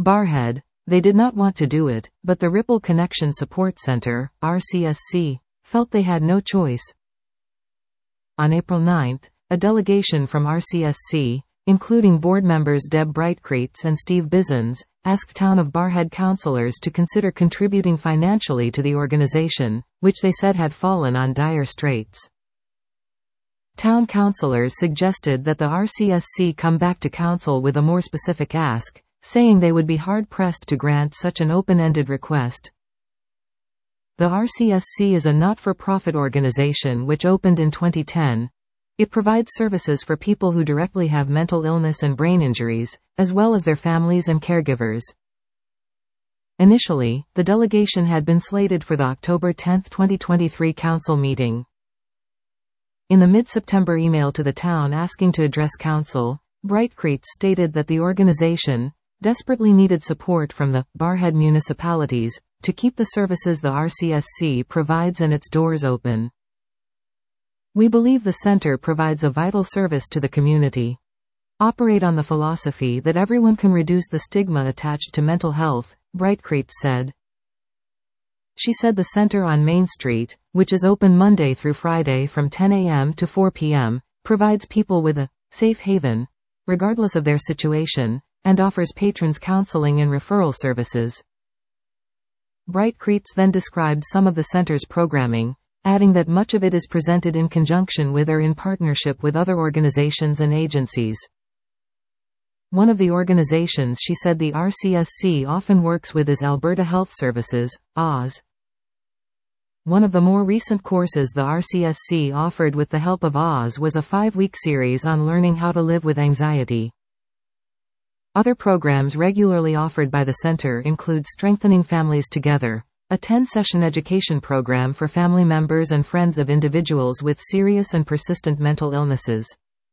Barrhead, they did not want to do it, but the Ripple Connection Support Center, RCSC, felt they had no choice. On April 9, a delegation from RCSC, including board members Deb Breitkreitz and Steve Bizens, asked Town of Barrhead councillors to consider contributing financially to the organization, which they said had fallen on dire straits. Town councillors suggested that the RCSC come back to council with a more specific ask, saying they would be hard-pressed to grant such an open-ended request. The RCSC is a not-for-profit organization which opened in 2010. It provides services for people who directly have mental illness and brain injuries, as well as their families and caregivers. Initially, the delegation had been slated for the October 10, 2023 council meeting. In the mid-September email to the town asking to address council, Breitkreitz stated that the organization desperately needed support from the Barrhead municipalities to keep the services the RCSC provides and its doors open. We believe the center provides a vital service to the community. Operate on the philosophy that everyone can reduce the stigma attached to mental health, Breitkreitz said. She said the center on Main Street, which is open Monday through Friday from 10 a.m. to 4 p.m., provides people with a safe haven, regardless of their situation, and offers patrons counseling and referral services. Breitkreitz then described some of the center's programming, adding that much of it is presented in conjunction with or in partnership with other organizations and agencies. One of the organizations she said the RCSC often works with is Alberta Health Services, AHS. One of the more recent courses the RCSC offered with the help of AHS was a 5-week series on learning how to live with anxiety. Other programs regularly offered by the center include Strengthening Families Together, a 10-session education program for family members and friends of individuals with serious and persistent mental illnesses.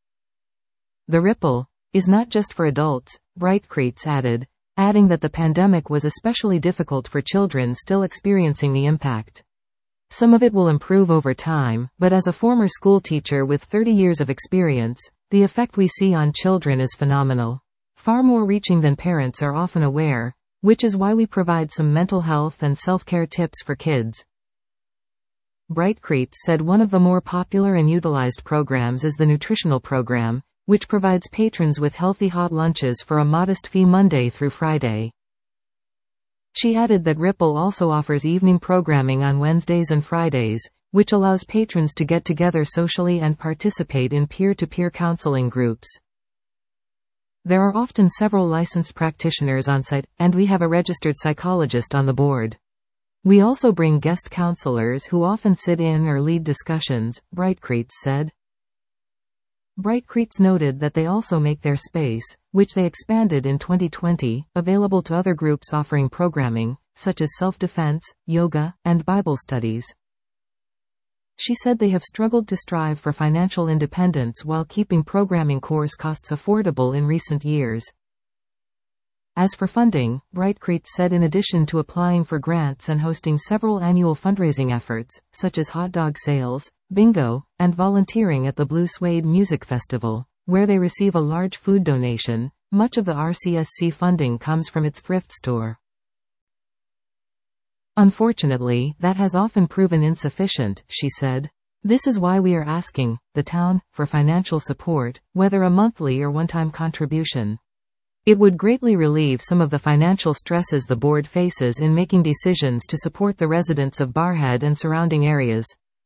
The Ripple is not just for adults, Breitkreitz added, adding that the pandemic was especially difficult for children still experiencing the impact. Some of it will improve over time, but as a former school teacher with 30 years of experience, the effect we see on children is phenomenal. Far more reaching than parents are often aware, which is why we provide some mental health and self-care tips for kids. Breitkreitz said one of the more popular and utilized programs is the nutritional program, which provides patrons with healthy hot lunches for a modest fee Monday through Friday. She added that Ripple also offers evening programming on Wednesdays and Fridays, which allows patrons to get together socially and participate in peer-to-peer counseling groups. There are often several licensed practitioners on site, and we have a registered psychologist on the board. We also bring guest counselors who often sit in or lead discussions, Breitkreitz said. Breitkreitz noted that they also make their space, which they expanded in 2020, available to other groups offering programming, such as self-defense, yoga, and Bible studies. She said they have struggled to strive for financial independence while keeping programming course costs affordable in recent years. As for funding, Breitkreitz said in addition to applying for grants and hosting several annual fundraising efforts, such as hot dog sales, bingo, and volunteering at the Blue Suede Music Festival, where they receive a large food donation, much of the RCSC funding comes from its thrift store. Unfortunately, that has often proven insufficient, she said. This is why we are asking the town for financial support, whether a monthly or one-time contribution. It would greatly relieve some of the financial stresses the board faces in making decisions to support the residents of Barrhead and surrounding areas.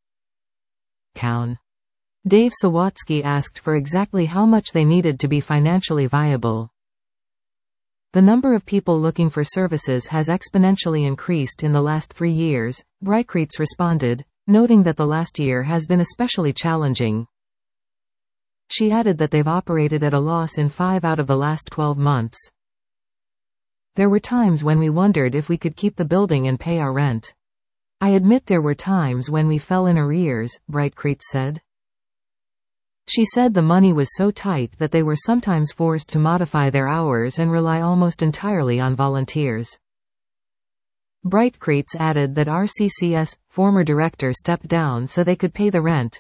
Dave Sawatsky asked for exactly how much they needed to be financially viable. The number of people looking for services has exponentially increased in the last 3 years, Breitkreitz responded, noting that the last year has been especially challenging. She added that they've operated at a loss in 5 out of the last 12 months. There were times when we wondered if we could keep the building and pay our rent. I admit there were times when we fell in arrears, Breitkreitz said. She said the money was so tight that they were sometimes forced to modify their hours and rely almost entirely on volunteers. Breitkreitz added that RCCS former director stepped down so they could pay the rent.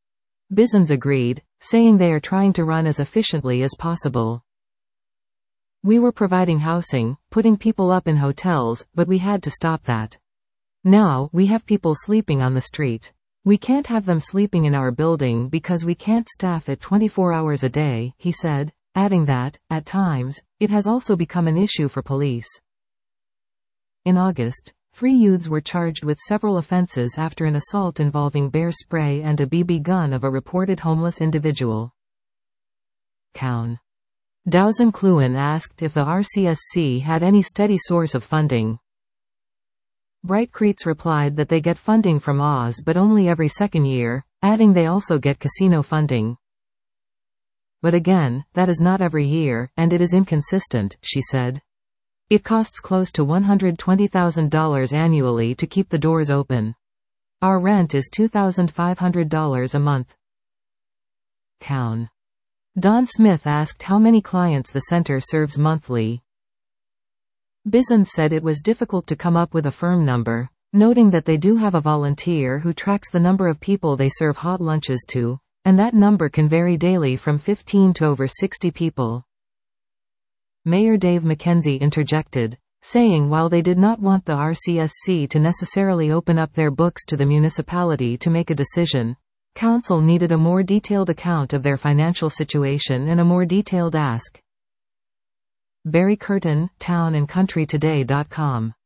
Bizens agreed, saying they are trying to run as efficiently as possible. We were providing housing, putting people up in hotels, but we had to stop that. Now, we have people sleeping on the street. We can't have them sleeping in our building because we can't staff it 24 hours a day, he said, adding that, at times, it has also become an issue for police. In August, 3 youths were charged with several offenses after an assault involving bear spray and a BB gun of a reported homeless individual. Cown. Dowson Cluen asked if the RCSC had any steady source of funding. Brightcretes replied that they get funding from Oz but only every second year, adding they also get casino funding. But again, that is not every year, and it is inconsistent, she said. It costs close to $120,000 annually to keep the doors open. Our rent is $2,500 a month. Cown. Don Smith asked how many clients the center serves monthly. Bizon said it was difficult to come up with a firm number, noting that they do have a volunteer who tracks the number of people they serve hot lunches to, and that number can vary daily from 15 to over 60 people. Mayor Dave McKenzie interjected, saying while they did not want the RCSC to necessarily open up their books to the municipality to make a decision, council needed a more detailed account of their financial situation and a more detailed ask. Barry Curtin, townandcountrytoday.com